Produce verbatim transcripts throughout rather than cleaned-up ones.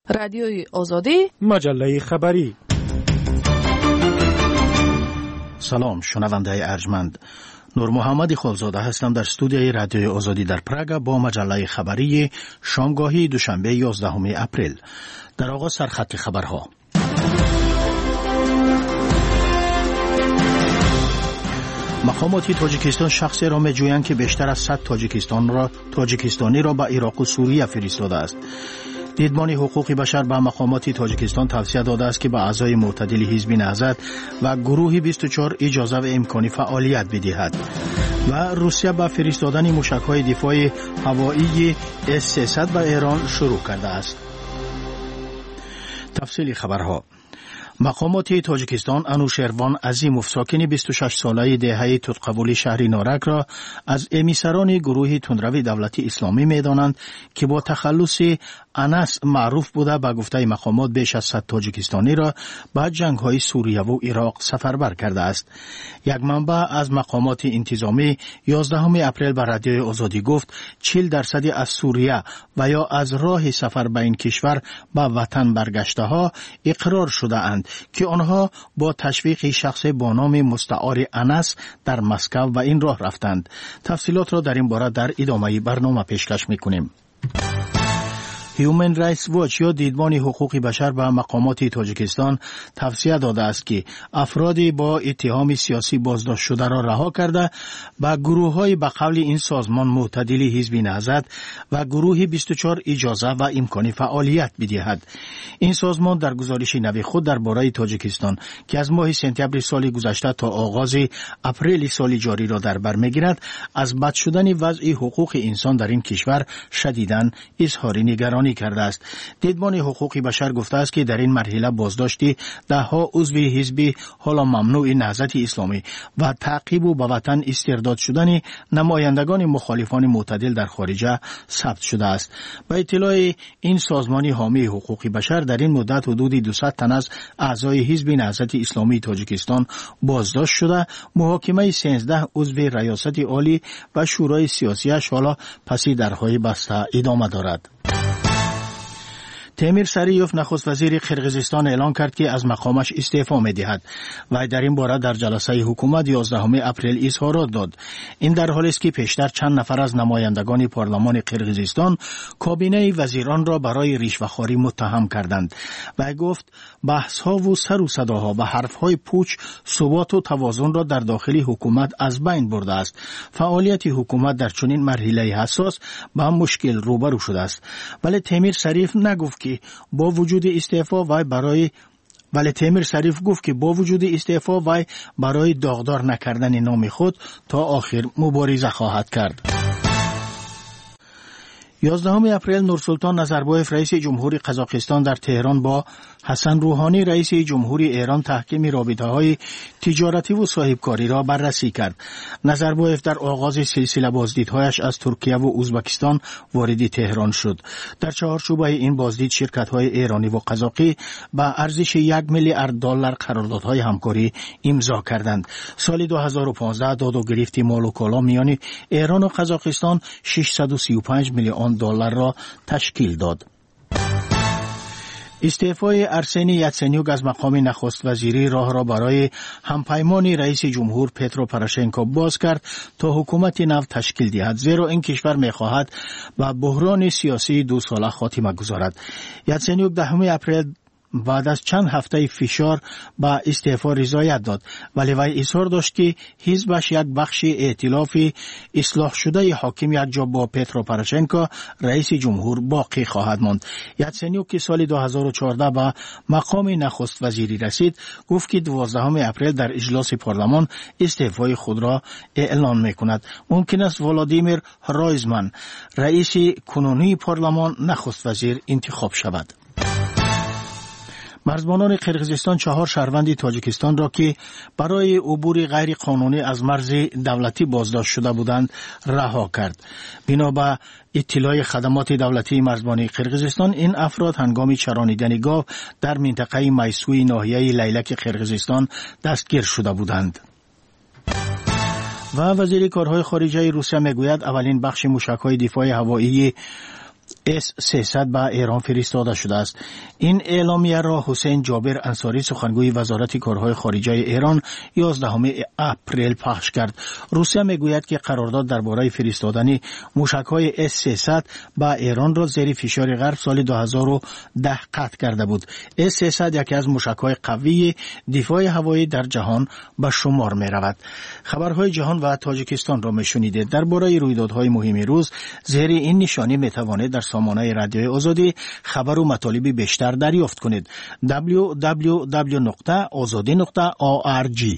رادیوی آزادی، مجله خبری. سلام شنونده ارجمند، نور محمد خالزاده هستم در استودیوی رادیوی آزادی در پراگ با مجله خبری شامگاهی دوشنبه یازدهم اپریل. در آغاز سرخط خبرها. مقامات تاجیکستان شخصی را می‌جویند که بیشتر از صد تاجیکستان را تاجیکستانی را به عراق و سوریه فرستاده است. دیدبان حقوق بشر به مقامات تاجیکستان توصیه داده است که به اعضای معتدل حزب نهضت و گروه بیست و چهار اجازه و امکان فعالیت بدهد. و روسیه با فرستادن موشک‌های دفاع هوایی اس سیصد به ایران شروع کرده است. تفصیل خبرها. مقامات تاجیکستان انوشیروان عظیموف ساکن بیست و شش ساله دهه تودقبولی شهر نارک را از امیسران گروه تندروی دولتی اسلامی می‌دانند که با تخلص انس معروف بوده. به گفته مقامات بیش از صد تاجیکستانی را به جنگ‌های سوریه و عراق سفربر کرده است. یک منبع از مقامات انتظامی یازدهم اپریل به رادیوی آزادی گفت چهل درصد از سوریه و یا از راه سفر به این کشور به وطن برگشته ها اقرار شده اند که آنها با تشویق شخص با نام مستعار انس در مسکو و این راه رفتند. تفصیلات را در این باره در ادامه برنامه پیشکش می‌کنیم. هیومن رایتس واچ یا دیدبان حقوق بشر به مقامات تاجیکستان توصیه داده است که افرادی با اتهام سیاسی بازداشت شده را رها کرده به گروه‌های به قول این سازمان معتدل حزب نهضت و گروه بیست و چهار اجازه و امکان فعالیت بدهد. این سازمان در گزارش نوی خود درباره تاجیکستان که از ماه سپتامبر سال گذشته تا آغاز اپریل سال جاری را در بر می‌گیرد از بد شدن وضع حقوق انسان در این کشور شدیداً اظهار نگرانی کرده است. دیدبان حقوق بشر گفته است که در این مرحله بازداشتی ده ها عضو حزب حالا ممنوع نهضت اسلامی و تعقیب و به وطن استرداد شدن نمایندگان مخالفان معتدل در خارجه ثبت شده است. به اطلاع این سازمان حامی حقوق بشر در این مدت حدود دویست تن از اعضای حزب نهضت اسلامی تاجیکستان بازداشت شده. محاکمه سیزده عضو ریاست عالی و شورای سیاسیش حالا پس درهای بسته ادامه دارد. تیمور سریوف نخست وزیر قرقیزستان اعلان کرد که از مقامش استعفا می‌دهد و در این باره در جلسه حکومت یازدهم اپریل اظهارات داد. این در حالی است که پیشتر چند نفر از نمایندگان پارلمان قرقیزستان کابینه وزیران را برای رشوه‌خواری متهم کردند و گفت بحث‌ها و سر و صداها به حرف‌های پوچ ثبات و توازن را در داخل حکومت از بین برده است. فعالیت حکومت در چنین مرحله حساس با مشکل روبرو شده است. ولی تیمور سریف نگفت که با وجود استعفا وای برای ولی تیمور سریف گفت که با وجود استعفا وای برای داغدار نکردن نام خود تا آخر مبارزه خواهد کرد. یازدهم اپریل نورسلطان نظربایف رئیس جمهوری قزاقستان در تهران با حسن روحانی رئیس جمهوری ایران تحکیم رابطه‌های تجارتی و صاحبکاری را بررسی کرد. نظربایف در آغاز سلسله بازدیدهایش از ترکیه و ازبکستان وارد تهران شد. در چهارچوبه این بازدید شرکت‌های ایرانی و قزاقی با ارزش یک میلیارد دلار قراردادهای همکاری امضا کردند. سال دو هزار و پانزده داد و گرفت مال و کالا میان ایران و قزاقستان ششصد و سی و پنج میلیون دلار را تشکیل داد. استعفای ارسنی یاتسنیوک از مقام نخست وزیری راه را برای همپیمان رئیس جمهور پترو پروشنکو باز کرد تا حکومت نو تشکیل دهد، زیرا این کشور می‌خواهد با بحران سیاسی دو ساله خاتمه گذارد. یاتسنیوک دهم اپریل بعد از چند هفته فشار با استعفا رضایت داد، ولی وی اصرار داشت که حزبش یک بخش ائتلاف اصلاح شده حاکم یک جا با پترو پروشنکو رئیس جمهور باقی خواهد ماند. یاتسنیوک که سال دو هزار و چهارده به مقام نخست وزیری رسید گفت که دوازدهم اپریل در اجلاس پارلمان استعفای خود را اعلان میکند. ممکن است ولادیمیر رایزمن رئیس کنونی پارلمان نخست وزیر انتخاب شود. مرزبانان قرقیزستان چهار شهروند تاجیکستان را که برای عبور غیر قانونی از مرز دولتی بازداشت شده بودند رها کرد. بنا به اطلاع خدمات دولتی مرزبانی قرقیزستان این افراد هنگام چرانیدن گاو در منطقه میسوی ناحیه لیلک قرقیزستان دستگیر شده بودند. و وزیر کارهای خارجه روسیه میگوید اولین بخش موشک‌های دفاع هوایی اس سیصد به ایران فرستاده شده است. این اعلامیه را حسین جابر انصاری سخنگوی وزارت کارهای خارجه ایران یازدهم اپریل پخش کرد. روسیه میگوید که قرارداد درباره فرستادن موشک‌های اس سیصد به ایران را زیر فشار غرب سال دو هزار و ده قطع کرده بود. اس سیصد یکی از موشک‌های قوی دفاع هوایی در جهان به شمار می‌رود. خبرهای جهان و تاجیکستان را می‌شنیدید. درباره رویدادهای مهم روز زیر این نشانی می‌توانید در سامانه رادیوی آزادی خبر و مطالب بیشتر دریافت کنید. دبلیو دبلیو دبلیو نقطه آزادی نقطه او آر جی.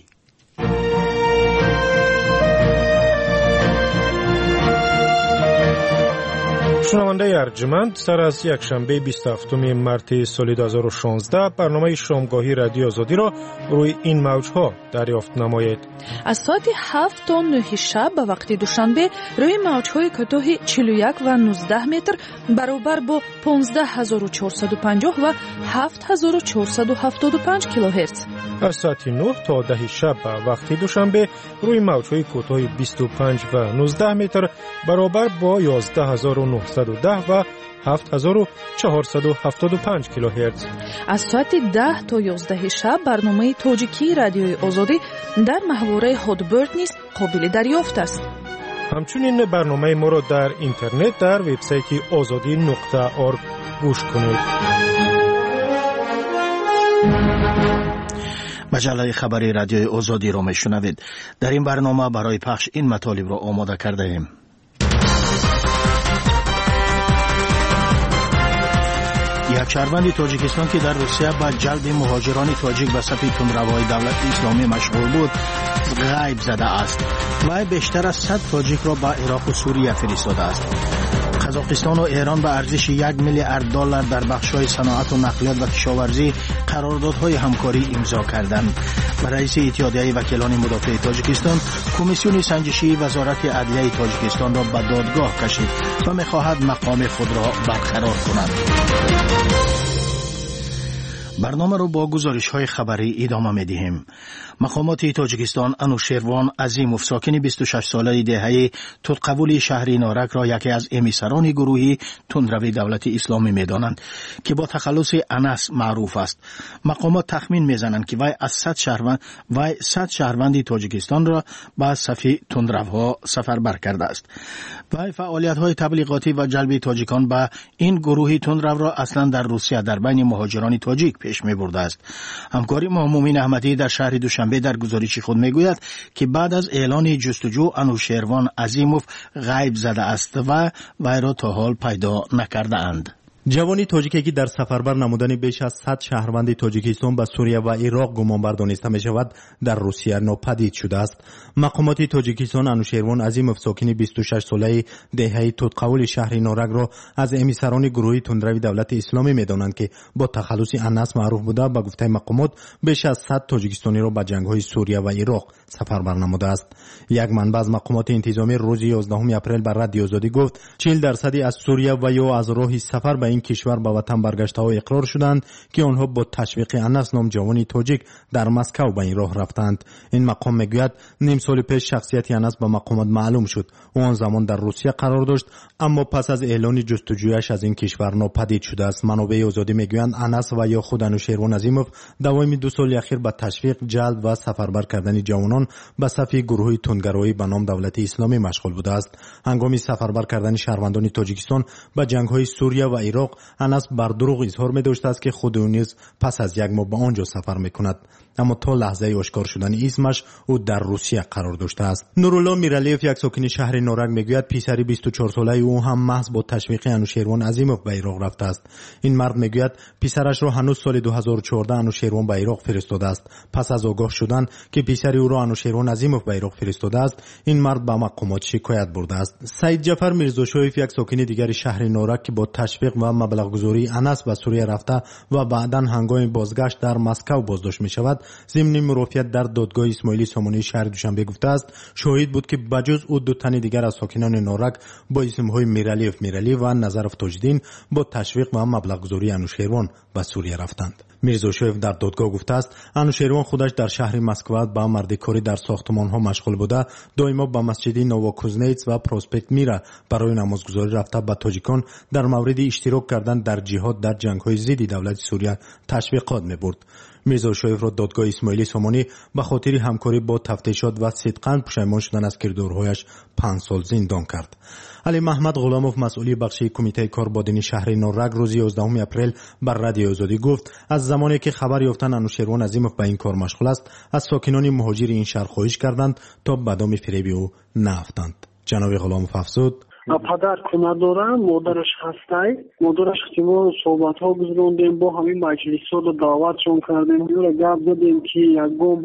شنونده ارجمند، سر از یک شنبه بیست و هفتم مارس سال دو هزار و شانزده برنامه شامگاهی رادیو آزادی را روی این موجها دریافت نمایید. از ساعت هفت تا نه شب به وقت دوشنبه روی موجهای کوتاه چهل و یک و نوزده متر برابر با پانزده هزار و چهارصد و پنجاه و هفت هزار و چهارصد و هفتاد و پنج کیلوهرتز. از ساعت نه تا ده شب به وقت دوشنبه روی موجهای کوتاه بیست و پنج و نوزده متر برابر با یازده هزار و نهصد و ده و هفت هزار و چهارصد و هفتاد و پنج کیلوهرتز. از ساعت ده تا یازده شب برنامه تاجیکی رادیوی آزادی در محوره هادبرد نیز قابل دریافت است. همچنین برنامه ما را در اینترنت در وبسایت آزادی نقطه اورگ گوش کنید. مجله خبری رادیوی آزادی را میشنوید. در این برنامه برای پخش این مطالب را آماده کرده ایم. یک شهروند تاجیکستان که در روسیه با جلب مهاجران تاجیک به صف تندروهای دولت اسلامی مشغول بود غیب زده است. وی بیشتر از صد تاجیک را به عراق و سوریه فرستاده است. قزاقستان و ایران به ارزش یک میلیارد دلار در بخش‌های صنعت و نقلیات و کشاورزی قراردادهای همکاری امضا کردند. رئیس اتحادیه وکیلان مدافع تاجیکستان کمیسیون سنجشی وزارت عدلیه تاجیکستان را به دادگاه کشید و می‌خواهد مقام خود را برقرار کند. برنامه رو با گزارش‌های خبری ادامه می‌دهیم. مقامات تاجیکستان انوشیروان عظیموف ساکن بیست و شش ساله دهه تودقبول شهر نارک را یکی از امیسران گروهی تندروی دولت اسلامی می‌دانند که با تخلص انس معروف است. مقامات تخمین می‌زنند که وی از صد شهروند وی صد شهروند تاجیکستان را به صف تندروها سفربر کرده است. وی فعالیت‌های تبلیغاتی و جلب تاجیکان به این گروهی تندرو را اصلا در روسیه در بین مهاجران تاجیک پیش می‌برده است. همکاری ما مومین احمدی در شهر دوشنبه در گزارش خود میگوید که بعد از اعلان جستجو انوشیروان عظیموف غیب زده است و وی را تا حال پیدا نکرده اند. جوانی تاجیکی که در سفربر نمودن بیش از صد شهروند تاجیکستان به سوریه و عراق گمانبر دانسته می شود در روسیه ناپدید شده است. مقامات تاجیکستان انوشیروان عظیموف ساکن بیست و شش ساله دهه تودقبول شهر نارک را از امیسران گروهی تندروی دولت اسلامی می دانند که با تخلص انس معروف بوده. به گفته مقامات بیش از صد تاجیکستانی را به جنگ‌های سوریه و عراق سفربر نموده است. یک منبع از مقامات انتظامی روز یازدهم اپریل بر رادیو آزادی گفت چهل درصد از سوریه و یا از راه سفر به این کشور به وطن برگشته ها اقرار شدند که آنها با تشویق انس نام جوانی تاجیک در مسکو به این راه رفتند. این مقام میگوید نیم سال پیش شخصیت انس به مقامات معلوم شد. او آن زمان در روسیه قرار داشت اما پس از اعلان جستجویش از این کشور ناپدید شده است. منابع آزادی میگویند انس و یا خود انوشیروان عظیموف دوام دو سال اخیر به تشویق جلب و سفربر کردن جوانان به صف گروهی تندگرایی به نام دولت اسلامی مشغول بوده است. هنگام سفربر کردن شهروندان تاجیکستان به جنگ‌های سوریه و عراق انس بر دروغ اظهار می داشته است که خود او نیز پس از یک ماه به آنجا سفر می کند، اما تا لحظه اشکار شدن اسمش او در روسیه قرار داشته است. نورالله میرالیف یک ساکن شهر نارک میگوید پسر بیست و چهار ساله او هم محض با تشویق انوشیروان عظیموف به عراق رفته است. این مرد میگوید پسرش را هنوز سال دو هزار و چهارده انوشیروان به عراق فرستاده است. پس از آگاه شدن که پسر او را انوشیروان عظیموف به عراق فرستاده است، این مرد به مقامات شکایت برده است. سعید جعفر میرزاشایف یک ساکن دیگر شهر نارک که با تشویق و مبلغگذاری انس به سوریه رفته و بعداً هنگام بازگشت در مسکو بازداشت می شود، ضمن مرافعت در دادگاه اسماعیلی سامانی شهر دوشنبه گفته است شاهد بود که بجز او دو تن دیگر از ساکنان نارک با اسمهای میرالیف میرالی و نظرف تاجدین با تشویق و مبلغگذاری انوشیروان به سوریه رفتند. میرزاشویف در دادگاه گفته است انوشیروان خودش در شهر مسکو با مردکاری در ساختمان‌ها مشغول بوده، دائما به مسجد نووکوزنیتس و پروسپکت میره برای نمازگزاری رفته به تاجیکان در مورد اشتراک کردن در جهاد در جنگ‌های ضد دولت سوریه تشویقات می‌برد. میرزاشویف را دادگاه اسماعیلی سامانی به خاطر همکاری با تفتیشات و صدقاً پشیمان شدن از کردارهایش پنج سال زندان کرد. علی محمد غلاموف مسئول بخش کمیته کاربادینی شهر نارک روز یازدهم اپریل بر رادیو آزادی گفت از زمانی که خبر یافتند انوشیروان عظیموف به این کار مشغول است از ساکنان مهاجر این شهر خواهش کردند تا به دام فریب او نیفتند. جناب غلاموف افزود پدر کمک دارم، مادرش هسته، مادرش احتمال صحبت ها گذروندیم، با همین مجلس ها رو دعوت چون کردیم، یورا گفت زدیم که یک گام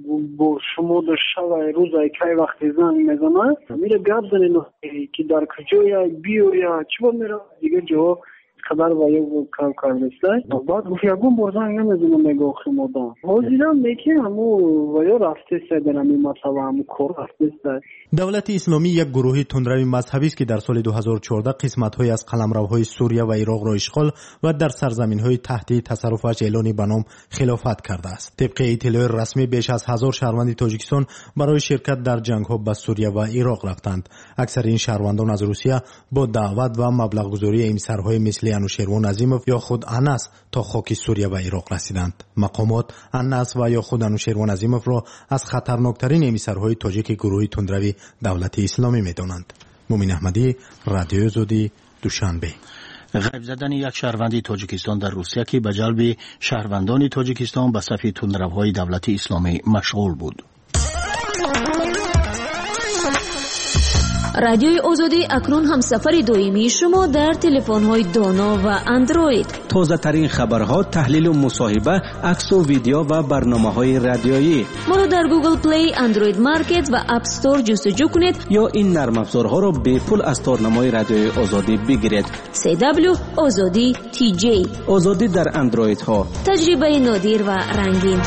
با شما در شب روز که وقتی زنگ میزنه میره گفت زنیم که در کجا یا بیو یا چی با میره دیگه جواب خبر و یک کار کردسته بعد یکم برزنگ نمیزنم میگه خمودان حاضرم میگه همو و یا رفته سه درمی مثلا همو کار رفته. دولت اسلامی یک گروه تندروی مذهبی است که در سال دو هزار و چهارده قسمت‌های از قلمروهای سوریه و عراق را اشغال و در سرزمین‌های تحت تصرفش اعلان به نام خلافت کرده است. طبق اطلاع رسمی بیش از هزار شهروند تاجیکستان برای شرکت در جنگ‌ها به سوریه و عراق رفتند. اکثر این شهروندان از روسیه با دعوت و مبلغگذاری امسرهای مثل انوشیروان عظیموف یا خود انس تا خاک سوریه و عراق رسیدند. مقامات انس و یا خود انوشیروان عظیموف را از خطرناکترین امسرهای تاجیک گروه تندروی دولت اسلامی می‌دانند. مومن احمدی، رادیو آزادی، دوشنبه. غیب زدن یک شهروند تاجیکستان در روسیه که به جلب شهروندان تاجیکستان به صف تندروهای دولت اسلامی مشغول بود. رادیوی آزادی اکنون هم سفر دائمی شما در تلفن‌های دانا و اندروید. تازه ترین خبرها، تحلیل و مصاحبه، عکس و ویدیو و برنامه‌های رادیویی. ما را در گوگل پلی، اندروید مارکت و اپ استور جستجو کنید یا این نرم افزارها را به پول از تارنمای رادیوی آزادی بگیرید. سی دبلیو آزادی تی جی. آزادی در اندروید ها. تجربه نادر و رنگین.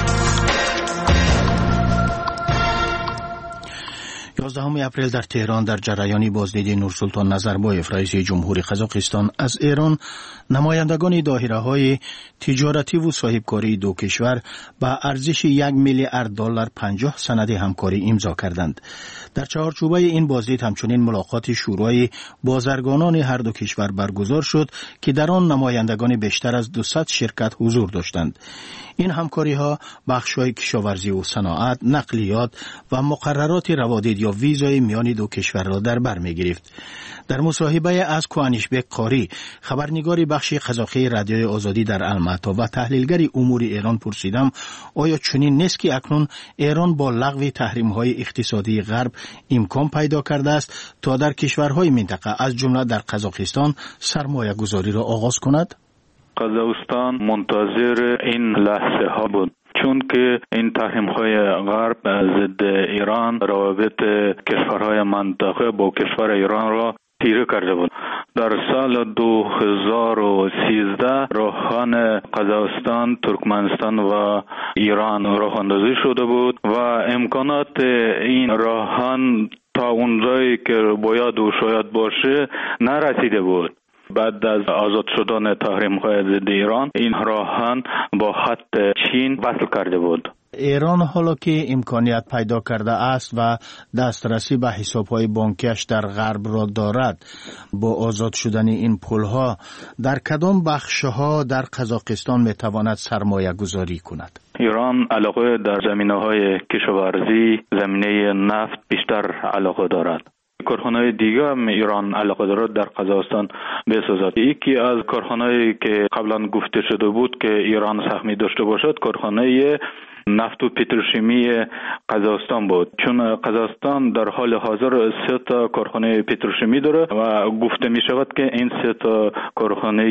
یازدهم اپریل در تهران در جریان بازدید نورسلطان نظربایف رئیس جمهوری قزاقستان از ایران، نمایندگان دایره‌های تجارتی و صاحبکاری دو کشور با ارزش یک میلیارد دلار پنجاه سند همکاری امضا کردند. در چهارچوبه این بازدید همچنین ملاقات شورای بازرگانان هر دو کشور برگزار شد که در آن نمایندگان بیشتر از دویست شرکت حضور داشتند. این همکاری‌ها بخش‌های کشاورزی و صنعت، نقلیات و مقررات روادید یا ویزای میان دو کشور را در بر می‌گرفت. در مصاحبه از کوانیشبک قاری، خبرنگار بخش قزاقی رادیوی آزادی در الماتا و تحلیلگر امور ایران پرسیدم آیا چنین نیست که اکنون ایران با لغو تحریم‌های اقتصادی غرب امکان پیدا کرده است تا در کشورهای منطقه از جمله در قزاقستان سرمایه گذاری را آغاز کند؟ قزاقستان منتظر این لحظه ها بود، چون که این تحریم های غرب ضد ایران روابط کشورهای منطقه با کشور ایران را تیره کرده بود. در سال دو هزار و سیزده راهان قزاقستان، ترکمنستان و ایران راه اندازی شده بود و امکانات این راهان تا اونجایی که باید و شاید باشه نرسیده بود. بعد از آزاد شدن تحریم‌های ضد ایران، این راهان با خط چین وصل کرده بود. ایران حالا که امکانیت پیدا کرده است و دسترسی به حساب‌های بانکیش در غرب را دارد، با آزاد شدن این پل‌ها در کدام بخش‌ها در قزاقستان می‌تواند سرمایه گذاری کند؟ ایران علاقه در زمینه‌های کشاورزی، زمینه نفت بیشتر علاقه دارد. کارخانه‌های دیگه هم ایران علاقه دارد در قزاقستان بسازد. یکی از کارخانه‌ای که قبلا گفته شده بود که ایران سهمی داشته باشد، کارخانه نفت و پتروشیمی قزاقستان بود، چون قزاقستان در حال حاضر سه تا کارخانه پتروشیمی داره و گفته می شود که این سه تا کارخانه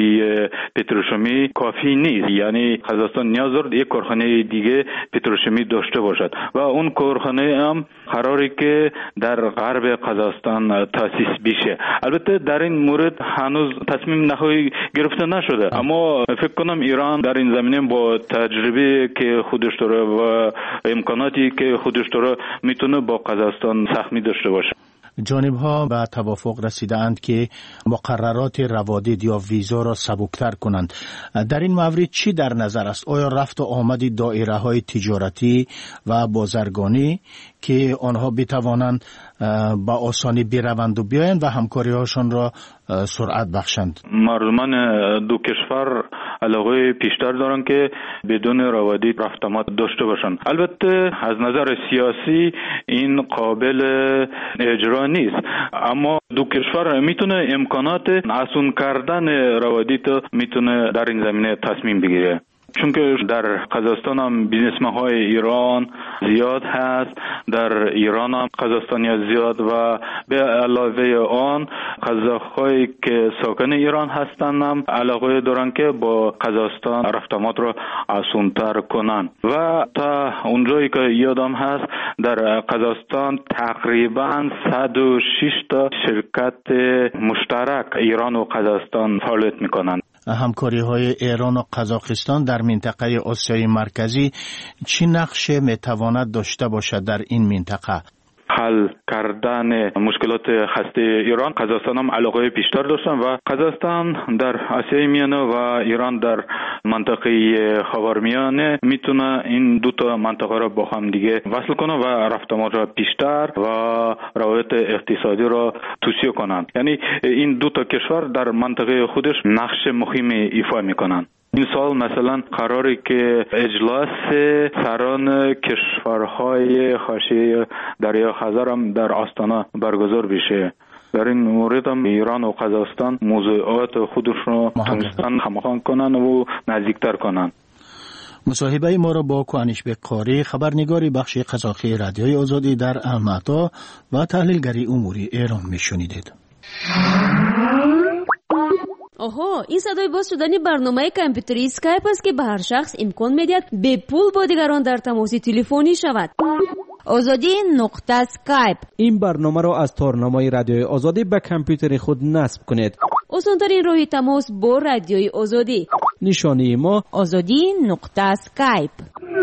پتروشیمی کافی نیست، یعنی قزاقستان نیاز دارد یک کارخانه دیگه پتروشیمی داشته باشد و اون کارخانه هم قراری که در غرب قزاقستان تاسیس بشه. البته در این مورد هنوز تصمیم نهایی گرفته نشده، اما فکر کنم ایران در این زمینه با تجربه که خودش داره و امکاناتی که خودش داره میتونه با قزاقستان سهمی داشته باشه. جانب‌ها به توافق رسیدند که مقررات روادید یا ویزا را سبکتر کنند. در این مورد چی در نظر است؟ آیا رفت و آمد دایره‌های تجارتی و بازرگانی که آنها بتوانند با آسانی بروند و بیایند و همکاری‌هاشان را سرعت بخشند؟ مردمان دو کشور علاقه بیشتر دارند که بدون روادید رفت آمد داشته باشند. البته از نظر سیاسی این قابل اجرا نیست، اما دو کشور میتونه امکانات آسان کردن روادید میتونه در این زمینه تصمیم بگیره، چون که در قزاقستان هم بیزنسمن های ایران زیاد هست، در ایران هم قزاقستانی زیاد و به علاوه آن قزاق هایی که ساکن ایران هستند هم علاقه دارن که با قزاقستان رفت آمد را آسان‌تر کنن و تا اونجایی که یادم هست در قزاقستان تقریبا صد و شش تا شرکت مشترک ایران و قزاقستان فعالیت میکنند. همکاری های ایران و قزاقستان در منطقه آسیای مرکزی چی نقش میتواند داشته باشد در این منطقه؟ حل کردن مشکلات هسته ایران قزاقستان هم علاقه بیشتر داشتن و قزاقستان در آسیای میانه و ایران در منطقه خاورمیانه میتونه این دو تا منطقه را با هم دیگه وصل کنه و رفت آمد را بیشتر و روابط اقتصادی را توسعه کنند. یعنی این دو تا کشور در منطقه خودش نقش مهمی ایفا میکنند. این سال مثلا قراری که اجلاس سران کشورهای حاشیه دریای خزر هم در آستانه برگزار بشه. در این مورد هم ایران و قزاقستان موضوعات خودشون رو تونستن هماهنگ کنن و نزدیکتر کنن. مصاحبه ما را با کوانشبک قاری، خبرنگاری بخش قزاقی رادیوی آزادی در الماتا و تحلیلگری اموری ایران میشنیدید. آها، این صدای باز شدن برنامه کامپیوتری اسکایپ است که به هر شخص امکان میدهد به پول با دیگران در تماس تلفنی شود. آزادی نقطه اسکایپ. این برنامه را از تارنمای رادیوی آزادی به کامپیوتر خود نصب کنید. آسان‌ترین راه تماس با رادیوی آزادی. نشانی ما آزادی نقطه اسکایپ.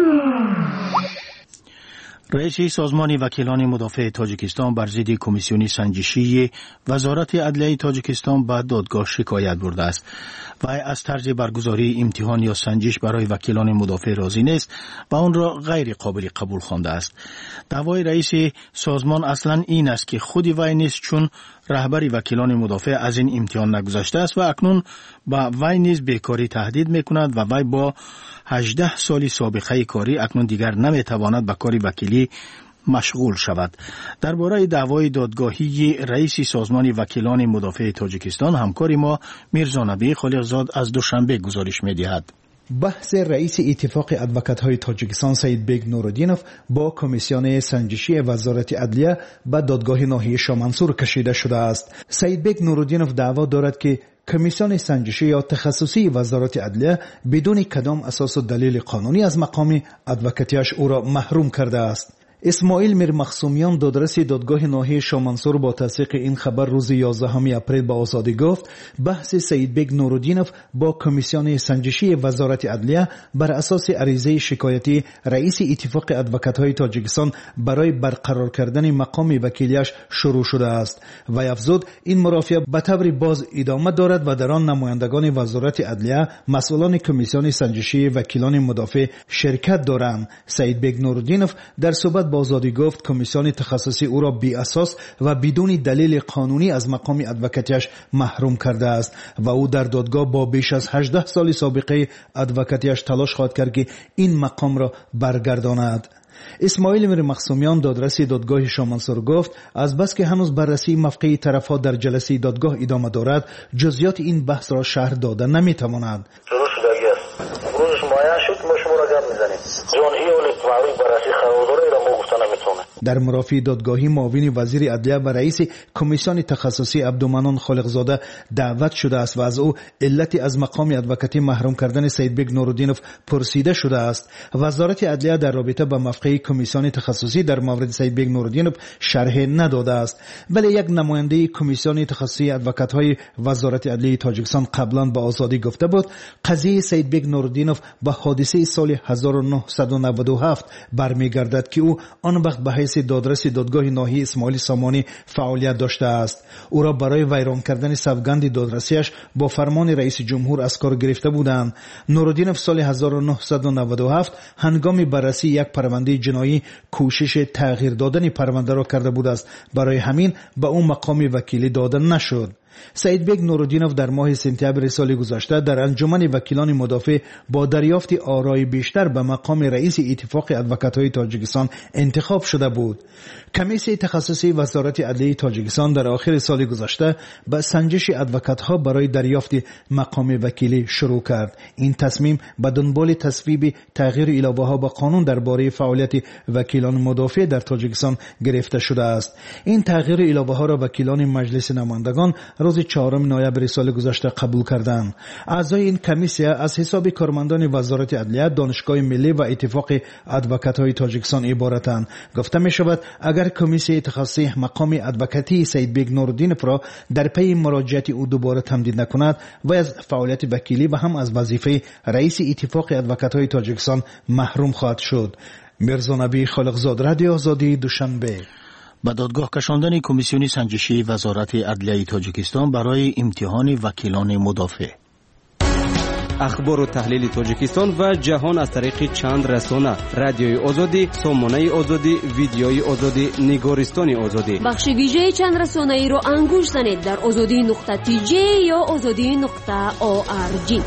رئیس سازمان وکیلان مدافع تاجیکستان بر ضد کمیسیون سنجشی وزارت عدلیه تاجیکستان به دادگاه شکایت برده است و از طرز برگزاری امتحان یا سنجش برای وکیلان مدافع راضی نیست و آن را غیر قابل قبول خوانده است. دعوای رئیس سازمان اصلا این است که خودی وی نیست، چون رهبری وکیلان مدافع از این امتحان نگذشته است و اکنون با وی نیز بیکاری تهدید میکند و وی با هجده سالی سابقه کاری اکنون دیگر نمیتواند به کار وکیلی مشغول شود. درباره دعوای دادگاهی رئیس سازمان وکیلان مدافع تاجیکستان همکاری ما میرزا نبی خالقزاد از دوشنبه گزارش میدهد. بحث رئیس اتفاق ادوکات‌های تاجیکستان سید بیگ نورالدینوف با کمیسیون سنجشی وزارت عدلیه به دادگاه ناحیه شامنسور کشیده شده است. سید بیگ نورالدینوف دعوا دارد که کمیسیون سنجشی یا تخصصی وزارت عدلیه بدون کدام اساس و دلیل قانونی از مقام ادوکاتیش او را محروم کرده است. اسماعیل میر مخصومیان دادرس دادگاه ناحیه شامنسور با تصدیق این خبر روز یازدهم اپریل به آزادی گفت بحث سید بیگ نورالدینوف با کمیسیون سنجشی وزارت عدلیه بر اساس عریضه شکایتی رئیس اتفاق ادوکات‌های تاجیکستان برای برقرار کردن مقام وکیلیش شروع شده است و افزود این مرافعه به طور باز ادامه دارد و در آن نمایندگان وزارت عدلیه، مسئولان کمیسیون سنجشی وکیلان مدافع شرکت دارند. سید بیگ نورالدینوف در صحبت با آزادی گفت کمیسیون تخصصی او را بی اساس و بدون دلیل قانونی از مقام ادوکاتیش محروم کرده است و او در دادگاه با بیش از هجده سال سابقه ادوکاتیش تلاش خواهد کرد که این مقام را برگرداند. اسماعیل میر مخصومیان دادرس دادگاه شامنسور گفت از بس که هنوز بررسی موقع طرفها در جلسه دادگاه ادامه دارد، جزئیات این بحث را شرح دادن نمیتواند. روزش مایه شد، ما شما را گپ میزنیم جان این اجتماعی برای خرابدار را ما گفتن نمیتونه. در مرافعه دادگاهی معاون وزیر عدلیه و رئیس کمیسیون تخصصی عبدالمنان خالقزاده دعوت شده است و از او علت از مقام ادوکاتی محروم کردن سیدبگ نورالدینوف پرسیده شده است. وزارت عدلیه در رابطه با موقع کمیسیون تخصصی در مورد سیدبگ نورالدینوف شرح نداده است، ولی یک نماینده کمیسیون تخصصی ادوکات‌های وزارت عدلیه تاجیکستان قبلا با آزادی گفته بود قضیه سیدبگ نورالدینوف به حادثه سال هزار و نهصد و نود و هفت برمیگردد که او آن وقت به حیث دادرس دادگاه ناحیه اسماعیل سامانی فعالیت داشته است. او را برای ویران کردن سوگند دادرسیش با فرمان رئیس جمهور از کار گرفته بودند. نورالدینوف سال هزار و نهصد و نود و هفت هنگام بررسی یک پرونده جنایی کوشش تغییر دادن پرونده را کرده بود است، برای همین به او مقام وکیلی داده نشد. سیدبگ نورالدینوف در ماه سپتامبر سال گذشته در انجمن وکیلان مدافع با دریافت آرای بیشتر به مقام رئیس اتفاق ادوکات‌های تاجیکستان انتخاب شده بود. کمیسیون تخصصی وزارت عدلیه تاجیکستان در آخر سال گذشته به سنجش ادوکات‌ها برای دریافت مقام وکیلی شروع کرد. این تصمیم به دنبال تصویب تغییر الابه‌ها به قانون درباره فعالیت وکیلان مدافع در تاجیکستان گرفته شده است. این تغییر الابه‌ها را وکیلان مجلس نمایندگان روز چهارم نوامبر سال گذشته قبول کردند. اعضای این کمیسیون از حساب کارمندان وزارت عدلیه، دانشگاه ملی و اتفاق ادوکات‌های تاجیکستان عبارتند. گفته می شود اگر کمیسیون تخصصی مقام ادوکاتی سیدبگ نورالدینوف را در پی مراجعت او دوباره تمدید نکند و از فعالیت وکیلی و هم از وظیفه رئیس اتفاق ادوکات‌های تاجیکستان محروم خواهد شد. میرزا نبی خالقزاد، رادیو آزادی، دوشنبه. به دادگاه کشاندن کمیسیون سنجشی وزارت عدلیه تاجیکستان برای امتحان وکیلان مدافع. اخبار و تحلیل تاجیکستان و جهان از طریق چند رسانه: رادیوی آزادی، سامانه آزادی، ویدیوی آزادی، نگارستان آزادی. بخش ویژه چند رسانه ای رو انگوش زنید در آزادی نقطه تی جی یا آزادی نقطه او آر جی.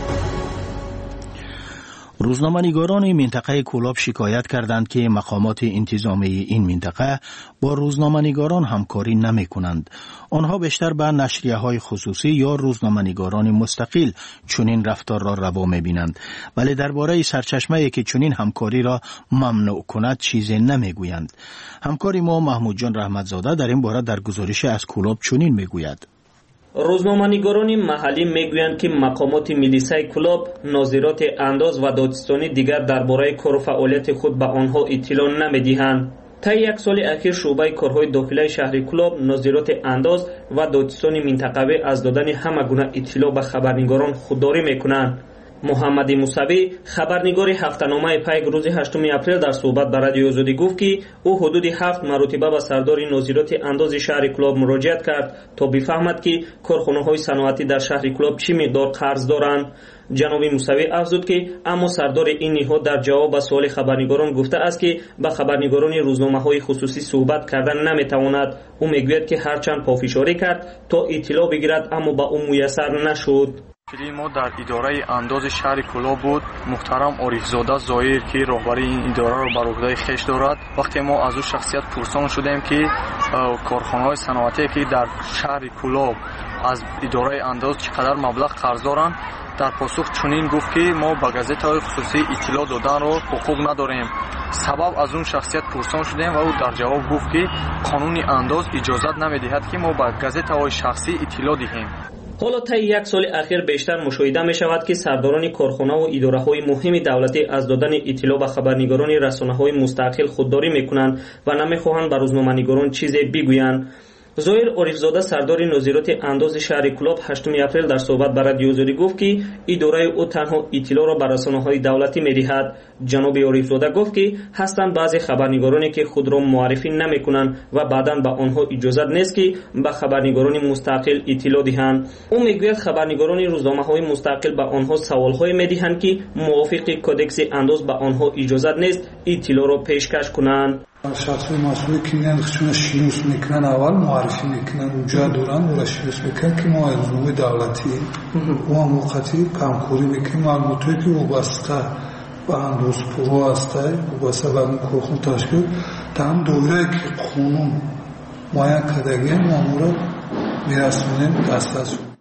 روزنامه‌نگاران منطقه کولاب شکایت کردند که مقامات انتظامی این منطقه با روزنامه‌نگاران همکاری نمی‌کنند. آنها بیشتر به نشریه‌های خصوصی یا روزنامه‌نگاران مستقل چنین رفتار را روا می‌بینند، ولی درباره سرچشمه‌ای که چنین همکاری را ممنوع کند چیزی نمی‌گویند. همکار ما محمود جان رحمتزاده در این باره در گزارش از کولاب چنین می‌گوید: روزنامه‌نگاران محلی میگویند که مقامات ملیسای کلاب، ناظرات انداز و دادستانی دیگر درباره کار و فعالیت خود به آنها اطلاع نمی‌دهند. تا یک سال اخیر شعبه کارهای داخلی شهر کلاب، ناظرات انداز و دادستانی منطقوی از دادن همه گونه اطلاع به خبرنگاران خودداری می‌کنند. محمد موسوی، خبرنگار هفته‌نامه پیک، روز هشتم اپریل در صحبت با رادیو آزادی گفت که او حدود هفت مرتبه به سردار ناظرات انداز شهر کلاب مراجعت کرد تا بفهمد که کارخانه‌های صنعتی در شهر کلاب چه مقدار قرض دارند. جناب موسوی افزود که اما سردار این نهاد در جواب به سوال خبرنگاران گفته است که به خبرنگاران روزنامه‌های خصوصی صحبت کردن نمی‌تواند. او میگوید که هرچند پافشاری کرد تا اطلاع بگیرد اما به او میسر نشد. ما در اداره انداز شهر کلاب بود. محترم عارفزاده ظاهر که راهبری این اداره رو بر عهده خویش دارد، وقتی ما از او شخصیت پرسان شدیم که کارخانه‌های صنعتی که در شهر کلاب از اداره انداز چقدر مبلغ قرض دارند، در پاسخ چنین گفت که ما به گازت‌های خصوصی اطلاع دادن رو حقوق نداریم. سبب از اون شخصیت پرسان شدیم و او در جواب گفت که قانون انداز اجازت نمی‌دهد که ما به گازت‌های شخصی اطلاع دهیم. حالا تا یک سال اخیر بیشتر مشاهده می شود که سرداران کارخانه و اداره های مهم دولتی از دادن اطلاع به خبرنگاران رسانه های مستقل خودداری می کنند و نمی خواهند به روزنامه‌نگاران چیزی بگویند. ظاهر عارفزاده، سردار ناظرات انداز شهر کلاب، هشتم اپریل در صحبت با رادیو آزادی گفت که اداره او تنها اطلاع را به رسانه‌های دولتی می‌دهد. جناب عارفزاده گفت که هستند بعضی خبرنگارانی که خود را معرفی نمی‌کنند و بعداً به آنها اجازه نیست که به خبرنگاران مستقل اطلاع دهند. او میگوید خبرنگاران روزنامه‌های مستقل به آنها سوال‌های می‌دهند که موافق کدکس انداز به آنها اجازه نیست اطلاع را پیشکش کنند. شخصی مسئول که میان خودشون شناس میکنن، اول معرفی میکنن، اونجا دوران ولا شناس میکنن که ما روزنامه دولتی و موقتی کامکوری میکنیم. معلوماتی که وابسته به انداز پرو هسته وابسته به اون کارخونه تشکیل تمام دوره که قانون معین کردگی ما رو میرسونیم دست دست.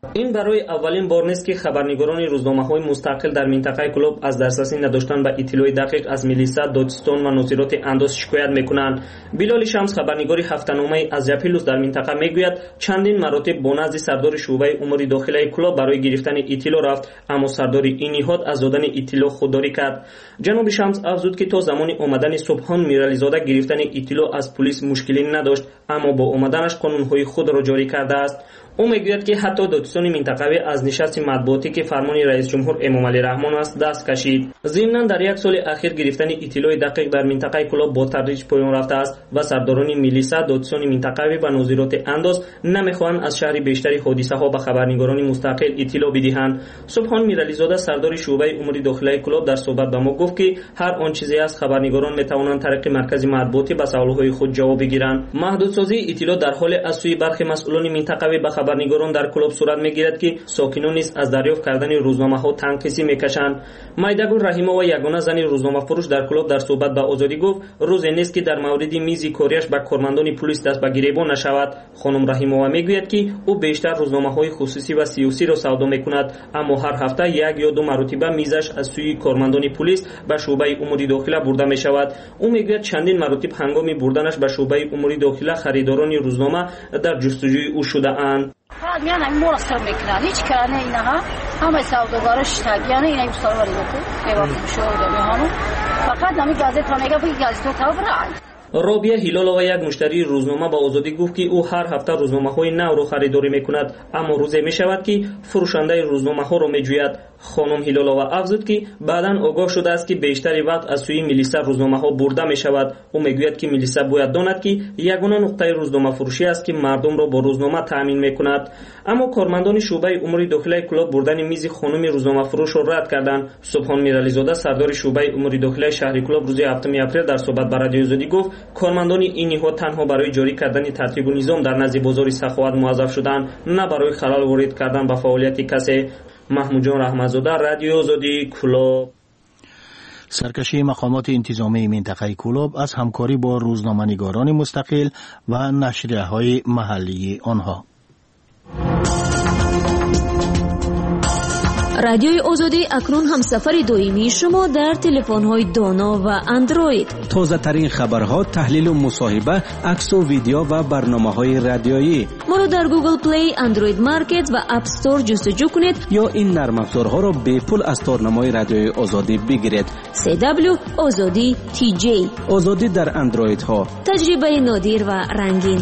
این برای اولین بار نیست که خبرنگاران روزنامه‌های مستقل در منطقه کلوب از دسترسی نداشتن به اطلاع دقیق از میلیسا، دادستان و نظارت انداز شکایت میکنند. بلال شمس خبرنگاری هفته‌نامه از جپیلوس در منطقه میگوید چندین مراتب با نزد سردار شعبه امور داخلی کلوب برای گرفتن اطلاع رفت، اما سردار این نهاد از دادن اطلاع خودداری کرد. جناب شمس افزود که تا زمان آمدن سبحان میرالی‌زاده گرفتن اطلاع از پلیس مشکلی نداشت، اما با آمدنش قانون‌های خود را جاری کرده است. او میگوید که حتی دادستان منطقوی از نشست مطبوعاتی که فرمان رئیس جمهور امام علی رحمان است دست کشید. ضمناً در یک سال اخیر گرفتن اطلاع دقیق در منطقه کلوب با تدریج پایان رفته است و سرداران میلیسا، دادستان منطقوی و نظارت انداز نمیخواهند از شهر بیشتری حادثه ها به خبرنگاران مستقل اطلاع بدهند. سبحان میرالی‌زاده سردار شعبه امور داخلی کلوب در صحبت به ما گفت که هر آن چیزی از خبرنگاران میتوانند طریق مرکز مطبوعاتی به سوالهای خود جواب بگیرند. محدودسازی اطلاع در حال از سوی برخی مسئولان منطقوی به خبرنگاران در کلوب صورت میگیرد که ساکنان نیز از دریافت کردن روزنامه‌ها تنگ‌کسی میکشند. مایدگل رحیمه و یگانه زن روزنامه فروش در کلوب در صحبت با آزادی گفت روزی نیست که در مورد میز کاریش به کارمندان پلیس دست به گریبان نشود. خانم رحیمه میگوید که او بیشتر روزنامه‌های خصوصی و سیاسی را سودا میکند، اما هر هفته یک یا دو مرتبه میزش از سوی کارمندان پلیس به شعبه امور داخلی برده میشود. او میگوید چندین مرتبه هنگام بردنش به شعبه امور داخلی خریداران روزنامه در جستجوی او شده اند. میان این مرسل میکنن هیچ کاری اینها همه سوداگرش تاگیانه اینا یوساوری بکن دیوار شو دمیانو فقط نمی گازت میگه بگی گازت تو برای رابیه هلالова یک مشتری روزنامه با آزادی گفت که او هر هفته روزنامه‌های نو را خریداری میکند، اما روزی میشود که فروشنده روزنامه‌ها را میجوید. خانم هلالова افزود که بعداً آگاه شده است که بیشتری وقت از سوی میلیسا روزنامه‌ها برده میشود. او میگوید که میلیسا باید داند که یگانه نقطه روزنامه فروشی است که مردم را با روزنامه تامین میکند، اما کارمندان شعبه امور داخلی کلوب بردن میز خانم روزنامه فروش را رد کردند. سبحان میرالی‌زاده سردار شعبه امور داخلی شهر کلوب روز هفتم اپریل در صحبت با رادیو آزادی گفت کارمندان این نهاد تنها برای جاری کردن ترتیب و نظام در نزد بازار سخاوت موظف شدند، نه برای خلل وارد کردن به فعالیت کسی. محمود جان رحمت‌زاده، رادیو آزادی کلوب. سرکشی مقامات انتظامی منطقه کلوب از همکاری با روزنامه‌نگاران مستقل و نشریه‌های محلی آنها. رادیوی آزادی اکنون همسفر دائمی شما در تلفن‌های دانا و اندروید. تازه ترین خبرها، تحلیل و مصاحبه، عکس و ویدیو و برنامه‌های رادیویی. ما را در گوگل پلی، اندروید مارکت و اپ استور جستجو کنید یا این نرم افزارها را به پول از تارنمای رادیوی آزادی بگیرید. سی دبلیو آزادی تی جی. آزادی در اندروید ها. تجربه نادر و رنگین.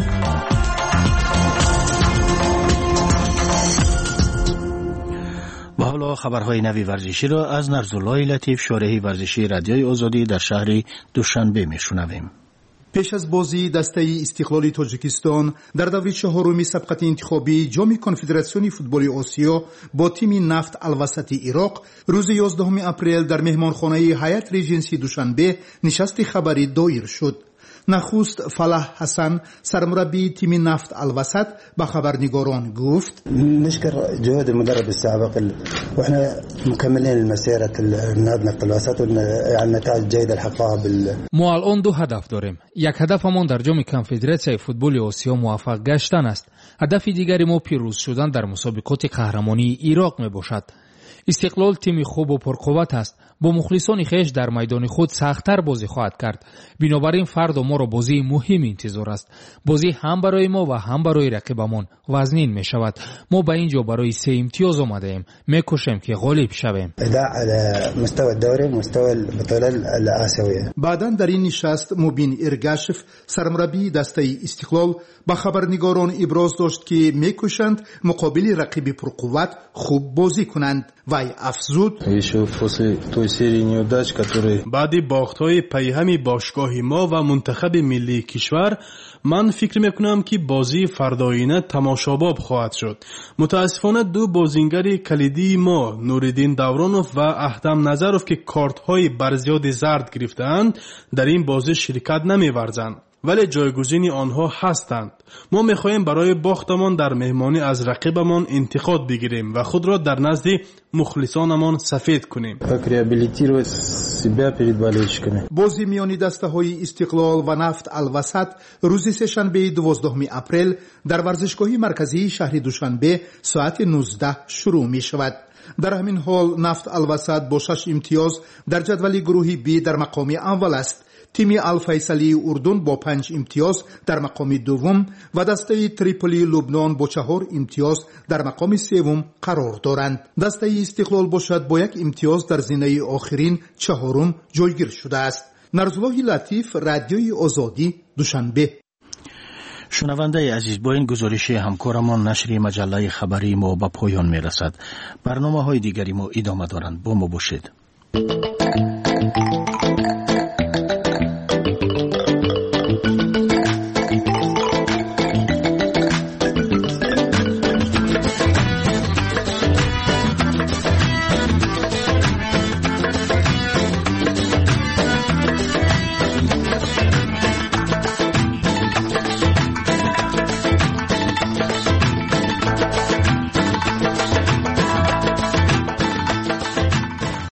و حالا خبرهای نوی ورزشی را از نرزالله لطیف، شارح ورزشی رادیوی آزادی در شهر دوشنبه میشنویم. پیش از بازی دسته استقلال تاجیکستان در دور چهارم سبقت انتخابی جام کنفدراسیون فوتبال آسیا با تیم نفت الوسط عراق روز یازدهم اپریل در مهمانخانه هیئت ریجنسی دوشنبه نشست خبری دایر شد. نخست فلاح حسن سرمربی تیم نفت الوسط به خبرنگاران گفت نشكر جهود المدرب السابق واحنا مكملين مسيره النادي نفت الوسط يعني نتائج جيده الحقها بال ما الان دو هدف داریم. یک هدفمان در جام کنفدراسیون فوتبال آسیا موفق گشتن است. هدف دیگری ما پیروز شدن در مسابقات قهرمانی عراق می باشد. استقلال تیم خوب و پرقوت است. با مخلصان خیش در میدان خود سخت‌تر بازی خواهد کرد. بنابراین فردا ما را بازی مهم انتظار است. بازی هم برای ما و هم برای رقیبمان وزنین می شود. ما به اینجا برای سه امتیاز آمده ایم. می کوشیم که غالب شویم. مستوى الدوري مستوى البطوله الآسیویه. بعداً در این نشست مبین ارگاشف سرمربی دسته استقلال با خبرنگاران ابراز داشت که می کوشند مقابل رقیب پرقوت خوب بازی کنند. وی افزود بعد باخت‌های پیهم باشگاه ما و منتخب ملی کشور من فکر میکنم که بازی فرداینه تماشاباب خواهد شد. متاسفانه دو بازیگر کلیدی ما نوریدین دورانوف و احدم نظروف که کارت‌های برزیاد زرد گرفتند در این بازی شرکت نمی‌ورزند. ولی جایگزین آنها هستند. ما میخواهیم برای باختمان در مهمانی از رقیبمان انتقاد بگیریم و خود را در نزد مخلصانمان سفید کنیم. بازی میان دسته‌های استقلال و نفت الوسط روز سه‌شنبه دوازدهم اپریل در ورزشگاه مرکزی شهر دوشنبه ساعت نوزده شروع می شود. در همین حال نفت الوسط با شش امتیاز در جدول گروه بی در مقام اول است. تیم الفیصلی اردن با پنج امتیاز در مقام دوم و دسته تریپولی لبنان با چهار امتیاز در مقام سوم قرار دارند. دسته استقلال باشد با یک امتیاز در زینه آخرین چهارم جایگیر شده است. نرزالله لطیف، رادیوی آزادی، دوشنبه. شنونده عزیز، با این گزارش همکارمان نشر مجله خبری ما به پایان می رسد. برنامه های دیگری ما ادامه دارند. با ما باشید.